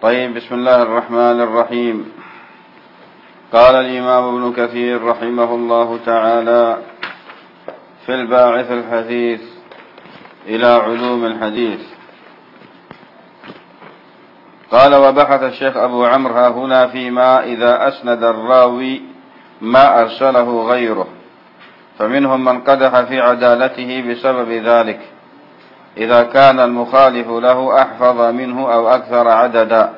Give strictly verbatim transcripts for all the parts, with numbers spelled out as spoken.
طيب، بسم الله الرحمن الرحيم. قال الإمام ابن كثير رحمه الله تعالى في الباعث الحثيث إلى علوم الحديث، قال: وبحث الشيخ أبو عمرو ها هنا فيما إذا أسند الراوي ما أرسله غيره، فمنهم من قدح في عدالته بسبب ذلك إذا كان المخالف له أحفظ منه أو أكثر عددا،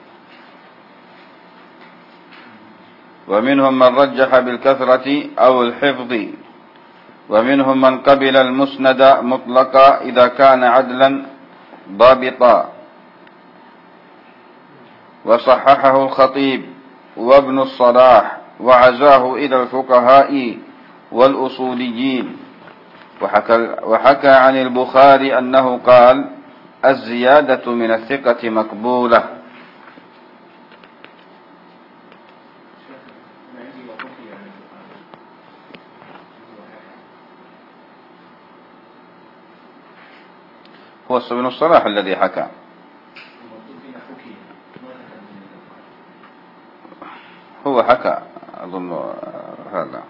ومنهم من رجح بالكثرة أو الحفظ، ومنهم من قبل المسند مطلقا إذا كان عدلا ضابطا، وصححه الخطيب وابن الصلاح وعزاه إلى الفقهاء والأصوليين. وحكى, وحكى عن البخاري أنه قال: الزيادة من الثقة مقبولة. هو ابن الصلاح الذي حكى، هو حكى أظن هذا.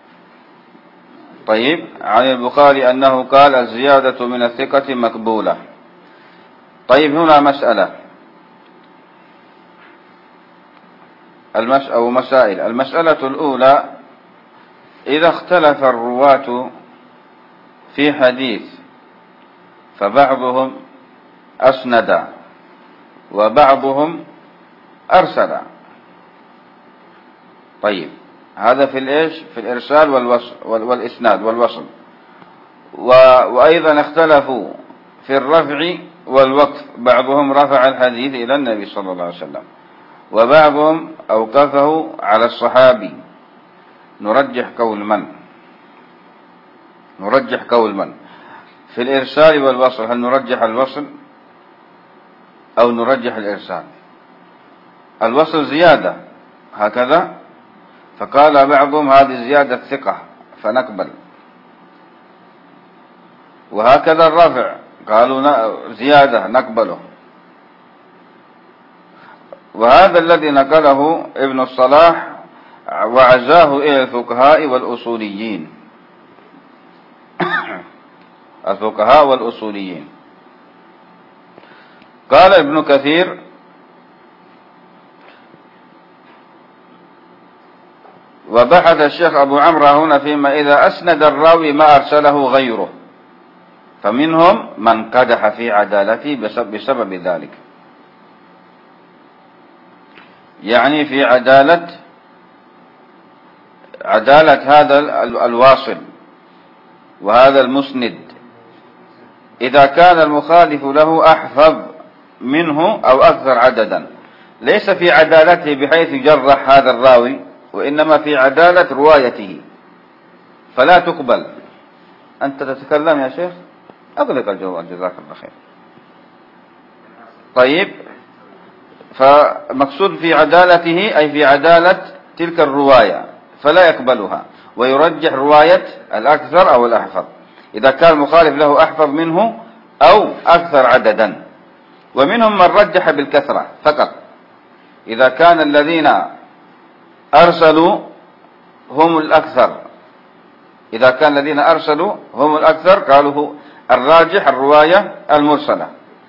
طيب، عن البخاري أنه قال: الزيادة من الثقة مقبولة. طيب، هنا مسألة المس أو مسائل. المسألة الأولى: إذا اختلف الرواة في حديث فبعضهم أسند وبعضهم أرسل، طيب، هذا في الإيش؟ في الإرسال والوصل والإسناد والوصل. وأيضا اختلفوا في الرفع والوقف، بعضهم رفع الحديث إلى النبي صلى الله عليه وسلم وبعضهم أوقفه على الصحابي. نرجح قول من؟ نرجح قول من في الإرسال والوصل؟ هل نرجح الوصل أو نرجح الإرسال؟ الوصل زيادة هكذا، فقال بعضهم هذه زيادة ثقة فنقبل، وهكذا الرفع قالوا زيادة نقبله. وهذا الذي نقله ابن الصلاح وعزاه إلى الفقهاء والأصوليين الفقهاء والأصوليين. قال ابن كثير: وبحث الشيخ أبو عمرو هنا فيما إذا أسند الراوي ما أرسله غيره، فمنهم من قدح في عدالته بسبب ذلك، يعني في عدالة عدالة هذا الواصل وهذا المسند، إذا كان المخالف له أحفظ منه أو أكثر عددا، ليس في عدالته بحيث يجرح هذا الراوي، وإنما في عدالة روايته، فلا تقبل. أنت تتكلم يا شيخ؟ أغلق الجوال جزاك الله خير. طيب، فمقصود في عدالته أي في عدالة تلك الرواية، فلا يقبلها ويرجح رواية الأكثر أو الأحفظ إذا كان المخالف له أحفظ منه أو أكثر عددا. ومنهم من رجح بالكثرة فقط، إذا كان الذين أرسلوا هم الأكثر إذا كان الذين أرسلوا هم الأكثر قالوا الراجح الرواية المرسلة،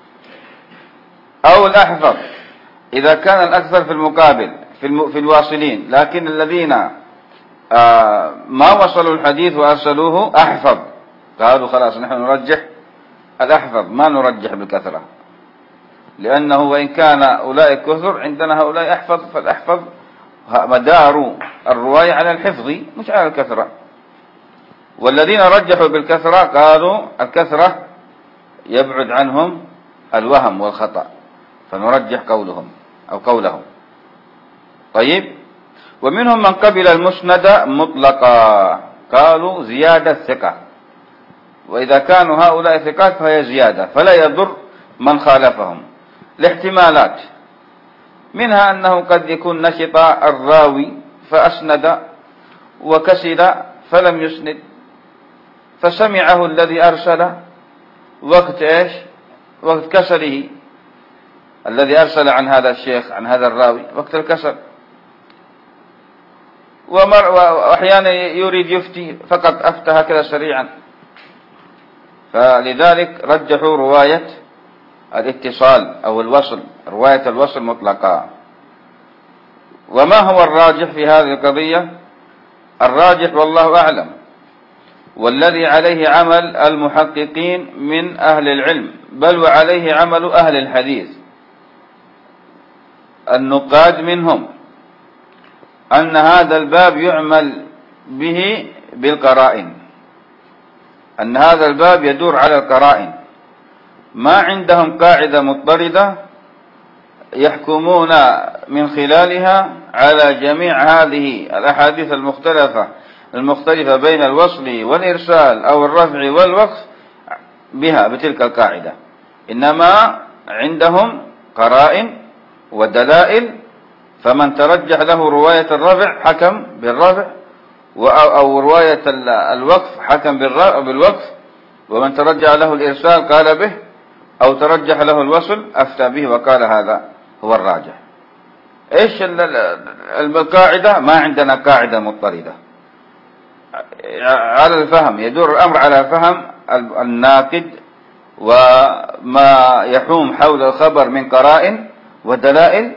أو الأحفظ إذا كان الأكثر في المقابل في الواصلين، لكن الذين آه ما وصلوا الحديث وأرسلوه أحفظ، قالوا خلاص نحن نرجح الأحفظ ما نرجح بالكثرة، لأنه وإن كان أولئك كثر عندنا هؤلاء أحفظ، فالأحفظ مدار الرواية على الحفظ مش على الكثرة. والذين رجحوا بالكثرة قالوا الكثرة يبعد عنهم الوهم والخطأ، فنرجح قولهم أو قولهم. طيب، ومنهم من قبل المسند مطلقا، قالوا زيادة ثقة، وإذا كانوا هؤلاء ثقات فهي زيادة، فلا يضر من خالفهم لاحتمالات، منها أنه قد يكون نشط الراوي فأسند وكسل فلم يسند، فسمعه الذي أرسل وقت إيش؟ وقت كسله، الذي أرسل عن هذا الشيخ عن هذا الراوي وقت الكسل، وأحيانا يريد يفتي فقط أفتى هكذا سريعا. فلذلك رجحوا رواية الاتصال أو الوصل، رواية الوصل مطلقا. وما هو الراجح في هذه القضية؟ الراجح والله أعلم، والذي عليه عمل المحققين من أهل العلم، بل وعليه عمل أهل الحديث النقاد منهم، أن هذا الباب يعمل به بالقرائن، أن هذا الباب يدور على القرائن. ما عندهم قاعدة مضطردة يحكمون من خلالها على جميع هذه الأحاديث المختلفة المختلفة بين الوصل والإرسال أو الرفع والوقف بها بتلك القاعدة، إنما عندهم قرائن ودلائل، فمن ترجح له رواية الرفع حكم بالرفع، أو رواية الوقف حكم بالوقف، ومن ترجح له الإرسال قال به، أو ترجح له الوصل أفتى به وقال هذا هو الراجح. إيش القاعدة؟ ما عندنا قاعدة مضطردة، على الفهم، يدور الأمر على فهم الناقد وما يحوم حول الخبر من قرائن ودلائل،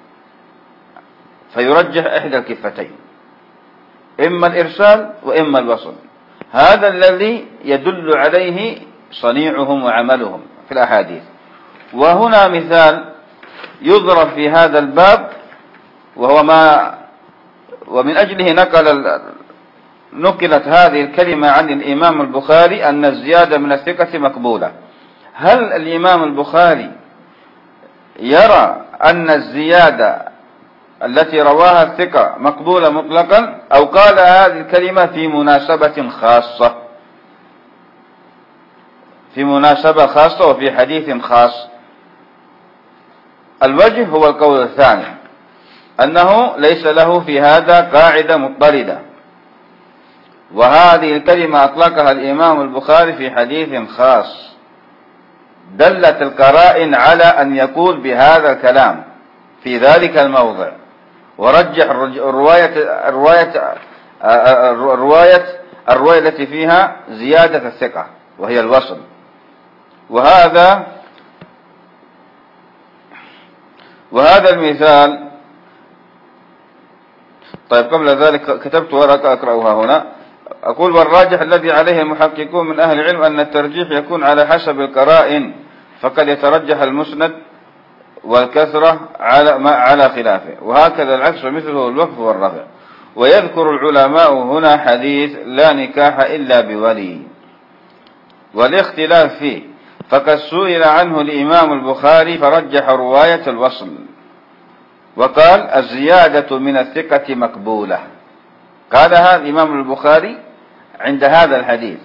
فيرجح إحدى الكفتين، إما الإرسال وإما الوصل. هذا الذي يدل عليه صنيعهم وعملهم في الأحاديث. وهنا مثال يضرب في هذا الباب، وهو ما ومن أجله نقل نقلت هذه الكلمة عن الإمام البخاري أن الزيادة من الثقة مقبولة. هل الإمام البخاري يرى أن الزيادة التي رواها الثقة مقبولة مطلقا، أو قال هذه الكلمة في مناسبة خاصة، في مناسبة خاصة وفي حديث خاص؟ الوجه هو القول الثاني، أنه ليس له في هذا قاعدة مضطردة، وهذه الكلمة أطلقها الإمام البخاري في حديث خاص، دلت القرائن على أن يقول بهذا الكلام في ذلك الموضع، ورجح الرواية الرواية الرواية الرواية التي فيها زيادة الثقة وهي الوصل. وهذا وهذا المثال. طيب، قبل ذلك كتبت ورقة أقرأها هنا، أقول: والراجح الذي عليه المحققون من أهل العلم أن الترجيح يكون على حسب القرائن، فقد يترجح المسند والكثرة على ما على خلافه، وهكذا العكس مثله الوقف والرفع. ويذكر العلماء هنا حديث لا نكاح إلا بولي والاختلاف فيه، فقد سئل عنه الإمام البخاري فرجح رواية الوصل، وقال: الزيادة من الثقة مقبولة. قال هذا الإمام البخاري عند هذا الحديث،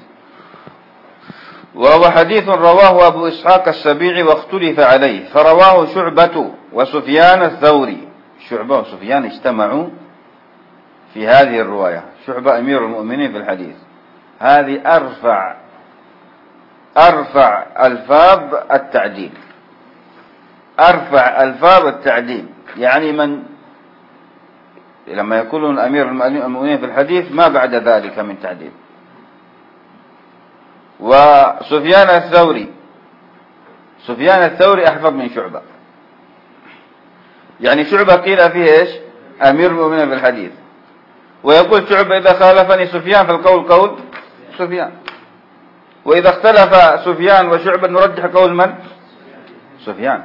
وهو حديث رواه أبو إسحاق السبيعي واختلف عليه، فرواه شعبة وسفيان الثوري. شعبة وسفيان اجتمعوا في هذه الرواية. شعبة أمير المؤمنين في الحديث، هذه أرفع أرفع ألفاظ التعديل، أرفع ألفاظ التعديل، يعني من لما يقولون أمير المؤمنين في الحديث ما بعد ذلك من تعديل. وسفيان الثوري سفيان الثوري أحفظ من شعبة، يعني شعبة قيل فيه إيش؟ أمير المؤمنين في الحديث، ويقول شعبة: إذا خالفني سفيان فالقول قول سفيان، وإذا اختلف سفيان وشعبة نرجح قول من؟ سفيان،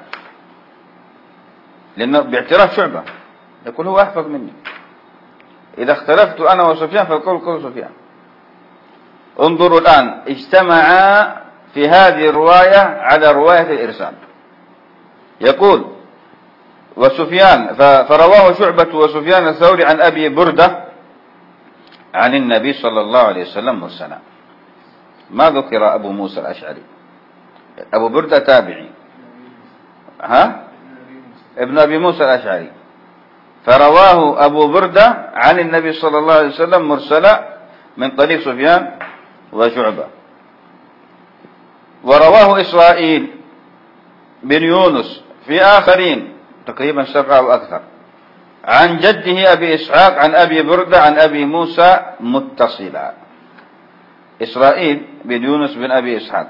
لأنه باعتراف شعبة يقول هو أحفظ مني. إذا اختلفت أنا وسفيان فالقول قول سفيان. انظروا الآن، اجتمعا في هذه الرواية على رواية الإرسال. يقول: وسفيان فرواه شعبة وسفيان الثوري عن أبي بردة عن النبي صلى الله عليه وسلم مرسلا. ما ذكر أبو موسى الأشعري. أبو بردة تابعي، ها ابن أبي موسى الأشعري، فرواه أبو بردة عن النبي صلى الله عليه وسلم مرسلا من طريق سفيان وشعبة. ورواه إسرائيل بن يونس في آخرين تقريبا سبعة أو أكثر عن جده أبي إسحاق عن أبي بردة عن أبي موسى متصلا. إسرائيل بن يونس بن أبي إسحاق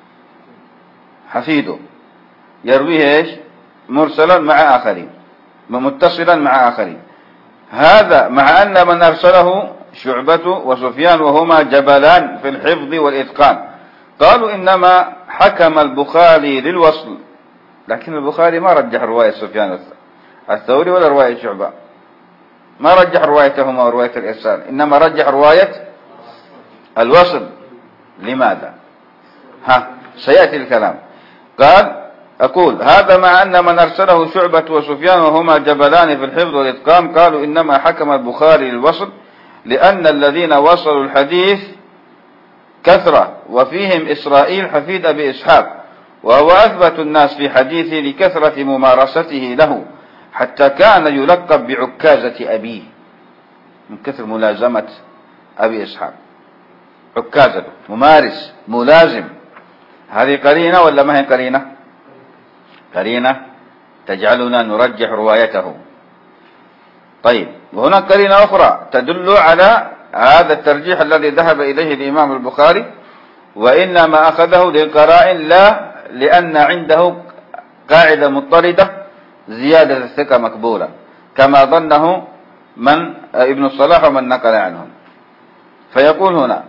حفيده يرويه إيش؟ مرسلا مع آخرين، متصلا مع آخرين. هذا مع أن من أرسله شعبة وسفيان وهما جبلان في الحفظ والإتقان. قالوا إنما حكم البخاري للوصل، لكن البخاري ما رجح رواية سفيان الثوري ولا رواية شعبة، ما رجح روايتهما ورواية الإرسال، إنما رجح رواية الوصل. لماذا؟ ها سيأتي الكلام. قال أقول هذا مع أن من أرسله شعبة وسفيان وهما جبلان في الحفظ والإتقان. قالوا إنما حكم البخاري للوصل لأن الذين وصلوا الحديث كثرة، وفيهم إسرائيل حفيد أبي إسحاق، وهو أثبت الناس في حديثه لكثرة ممارسته له، حتى كان يلقب بعكازة أبيه من كثر ملازمة أبي إسحاق. عكازة ممارس ملازم، هذه قرينة ولا ما هي قرينة؟ قرينة تجعلنا نرجح روايته. طيب، وهناك قرينة أخرى تدل على هذا الترجيح الذي ذهب إليه الإمام البخاري، وإنما أخذه للقرائن لا لأن عنده قاعدة مضطردة زيادة الثقة مقبولة، كما ظنه من ابن الصلاح ومن نقل عنهم. فيقول هنا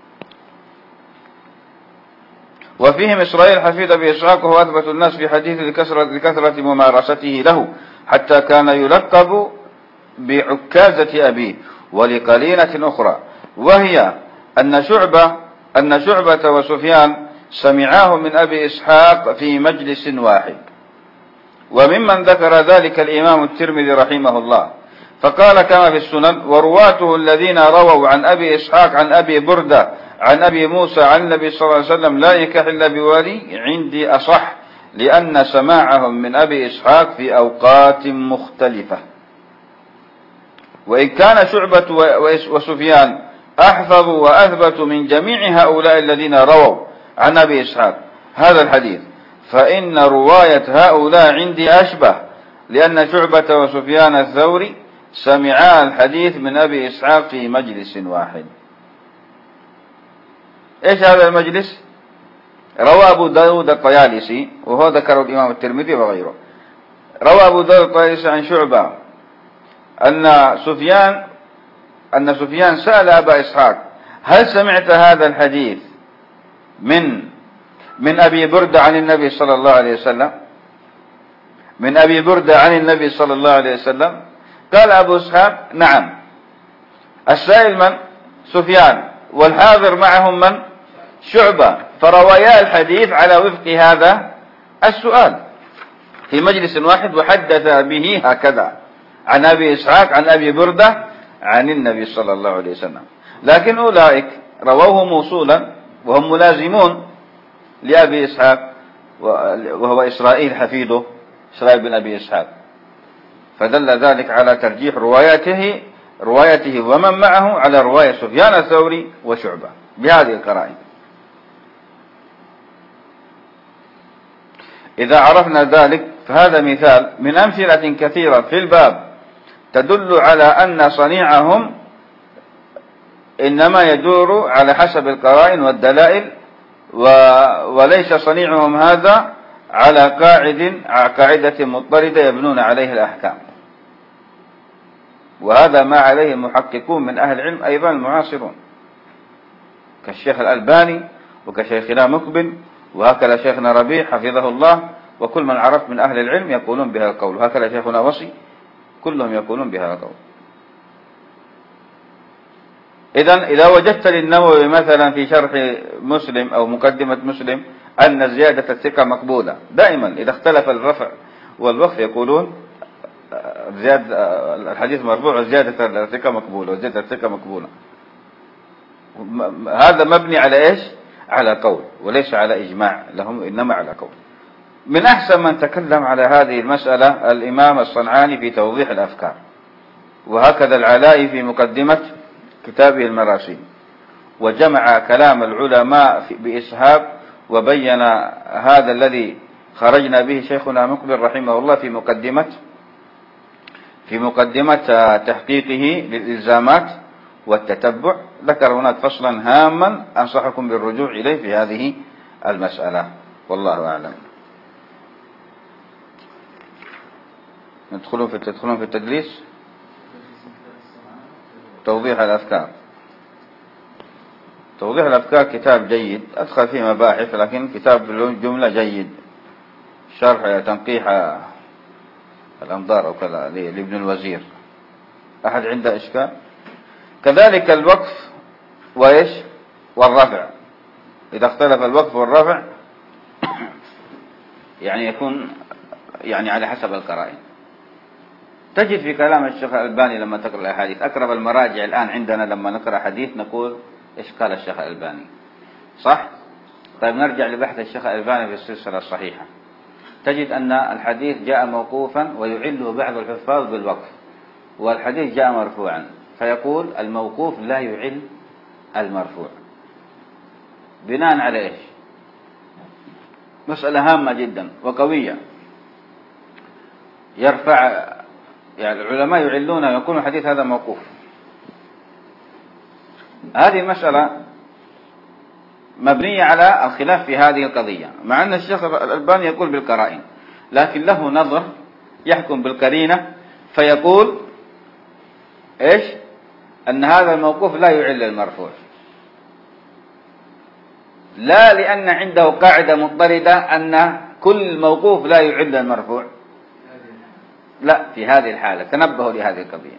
وفيهم إسرائيل حفيد أبي إسحاق وهو أثبت الناس في حديث لكثرة, لكثرة ممارسته له، حتى كان يلقب بعكازة أبيه. ولقرينة أخرى وهي أن شعبة أن شعبة وسفيان سمعاه من أبي إسحاق في مجلس واحد، وممن ذكر ذلك الإمام الترمذي رحمه الله، فقال كما في السنن: ورواته الذين رووا عن أبي إسحاق عن أبي بردة عن أبي موسى عن النبي صلى الله عليه وسلم لا يكح إلا بولي عندي أصح، لأن سماعهم من أبي إسحاق في أوقات مختلفة. وإن كان شعبة وسفيان أحفظ وأثبت من جميع هؤلاء الذين رووا عن أبي إسحاق هذا الحديث، فإن رواية هؤلاء عندي أشبه، لأن شعبة وسفيان الثوري سمعا الحديث من أبي إسحاق في مجلس واحد. إيش هذا المجلس؟ روى أبو داود الطيالسي، وهو ذكره الإمام الترمذي وغيره، روى أبو داود الطيالسي عن شعبة أن سفيان أن سفيان سأل أبا إسحاق: هل سمعت هذا الحديث من من أبي بردة عن النبي صلى الله عليه وسلم؟ من أبي بردة عن النبي صلى الله عليه وسلم. قال أبو إسحاق: نعم. السائل من؟ سفيان، والحاضر معهم من؟ شعبة، فروايا الحديث على وفق هذا السؤال في مجلس واحد، وحدث به هكذا عن أبي إسحاق عن أبي بردة عن النبي صلى الله عليه وسلم. لكن أولئك رووه موصولا وهم ملازمون لأبي إسحاق، وهو إسرائيل حفيده إسرائيل بن أبي إسحاق، فدل ذلك على ترجيح روايته روايته ومن معه على رواية سفيان الثوري وشعبة بهذه القرائن. إذا عرفنا ذلك فهذا مثال من أمثلة كثيرة في الباب تدل على أن صنيعهم إنما يدور على حسب القرائن والدلائل، وليس صنيعهم هذا على قاعد قاعدة مضطردة يبنون عليه الأحكام. وهذا ما عليه المحققون من أهل العلم أيضا المعاصرون، كالشيخ الألباني وكشيخنا مقبل، وهكذا شيخنا ربيع حفظه الله، وكل من عرف من أهل العلم يقولون بهذا القول، وهكذا شيخنا وصي، كلهم يقولون بهذا القول. إذن إذا وجدت للنووي مثلا في شرح مسلم أو مقدمة مسلم أن زيادة الثقة مقبولة، دائما إذا اختلف الرفع والوقف يقولون زيادة الحديث مرفوع وزيادة الثقة مقبولة وزيادة الثقة مقبولة. هذا مبني على إيش؟ على قول، وليس على إجماع لهم، إنما على قول. من أحسن من تكلم على هذه المسألة الإمام الصنعاني في توضيح الأفكار، وهكذا العلائي في مقدمة كتابه المراسيل، وجمع كلام العلماء بإسهاب، وبين هذا الذي خرجنا به شيخنا مقبل رحمه الله في مقدمة في مقدمة تحقيقه للإلزامات والتتبع. ذكر هناك فصلا هاما أنصحكم بالرجوع إليه في هذه المسألة، والله أعلم. ندخلون في تدخلون في التدليس. توضيح الأفكار. توضيح الأفكار كتاب جيد، أدخل فيه مباحث، لكن كتاب جملة جيد. شرح تنقيح الأنظار أو كذا لابن الوزير. أحد عنده إشكال؟ كذلك الوقف وإيش والرفع، إذا اختلف الوقف والرفع يعني يكون يعني على حسب القرائن. تجد في كلام الشيخ الألباني لما تقرأ الأحاديث، أقرب المراجع الآن عندنا لما نقرأ حديث نقول إيش قال الشيخ الألباني، صح؟ طيب نرجع لبحث الشيخ الألباني في السلسلة الصحيحة، تجد أن الحديث جاء موقوفا ويعله بعض الحفاظ بالوقف، والحديث جاء مرفوعا فيقول الموقوف لا يعل المرفوع. بناء على إيش؟ مسألة هامة جدا وقوية. يرفع يعني العلماء يعلون يكون الحديث هذا موقوف. هذه المسألة مبنية على الخلاف في هذه القضية، مع أن الشيخ الألباني يقول بالقرائن، لكن له نظر يحكم بالقرينة فيقول إيش؟ أن هذا الموقوف لا يعل المرفوع، لا لأن عنده قاعدة مضطردة أن كل موقوف لا يعل المرفوع، لا، في هذه الحالة تنبهوا لهذه القضية،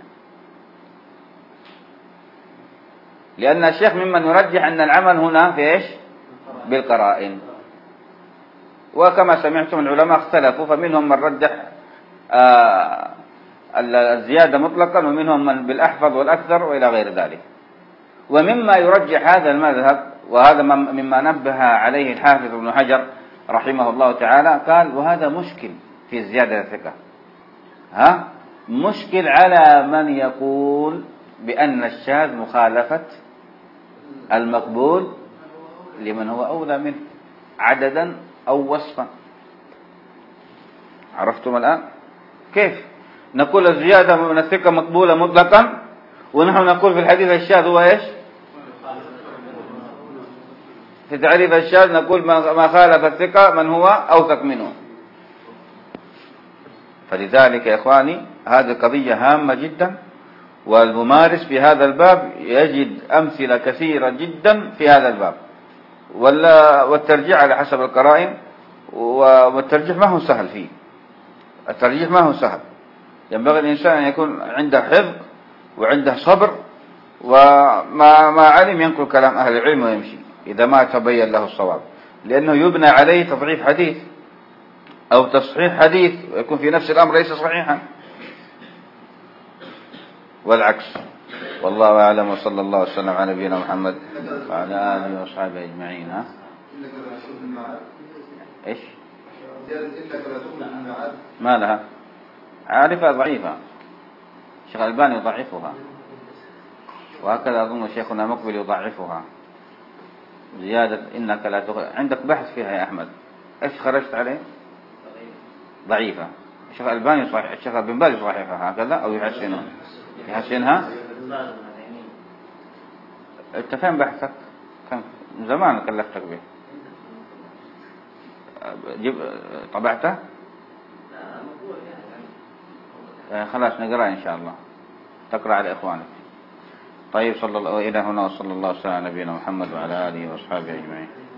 لأن الشيخ ممن يرجح أن العمل هنا في إيش؟ بالقرائن. وكما سمعتم العلماء اختلفوا، فمنهم من رجح آه الزيادة مطلقا، ومنهم من بالأحفظ والأكثر وإلى غير ذلك. ومما يرجح هذا المذهب، وهذا مما نبه عليه الحافظ ابن حجر رحمه الله تعالى، قال وهذا مشكل في زيادة الثقة، ها مشكل على من يقول بأن الشاذ مخالفة المقبول لمن هو أولى منه عددا أو وصفا. عرفتم الآن كيف نقول الزيادة من الثقة مقبولة مطلقا، ونحن نقول في الحديث الشاذ هو إيش؟ في تعريف الشاذ نقول ما خالف الثقة من هو أوثق منه. فلذلك يا إخواني هذه قضية هامة جدا، والممارس في هذا الباب يجد أمثلة كثيرة جدا في هذا الباب. والترجيح على حسب القرائن، والترجيح ما هو سهل فيه، الترجيح ما هو سهل. ينبغي الإنسان أن يكون عنده حفظ وعنده صبر، وما ما علم ينقل كلام أهل العلم ويمشي إذا ما تبين له الصواب، لأنه يبنى عليه تضعيف حديث أو تصحيح حديث ويكون في نفس الأمر ليس صحيحا، والعكس. والله أعلم، وصلى الله وسلم على نبينا محمد وعلى آله وأصحابه أجمعين. ها إيش ما لها؟ عارفة ضعيفة، الشيخ الألباني يضعفها، وهكذا أظن شيخنا مقبل يضعفها. زيادة إنك لا تخرج، عندك بحث فيها يا أحمد، إيش خرجت عليه؟ ضعيفة. الشيخ الألباني صحيح، الشيخ بن باز يصححها هكذا أو يحسنها يحسنها. أنت فين بحثك؟ كان زمان كلفتك به، جيب طبعته؟ خلاص نقرأ إن شاء الله، تقرأ على إخوانك. طيب صلى الله إلى هنا، وصلى الله وسلم على نبينا محمد وعلى آله وأصحابه أجمعين.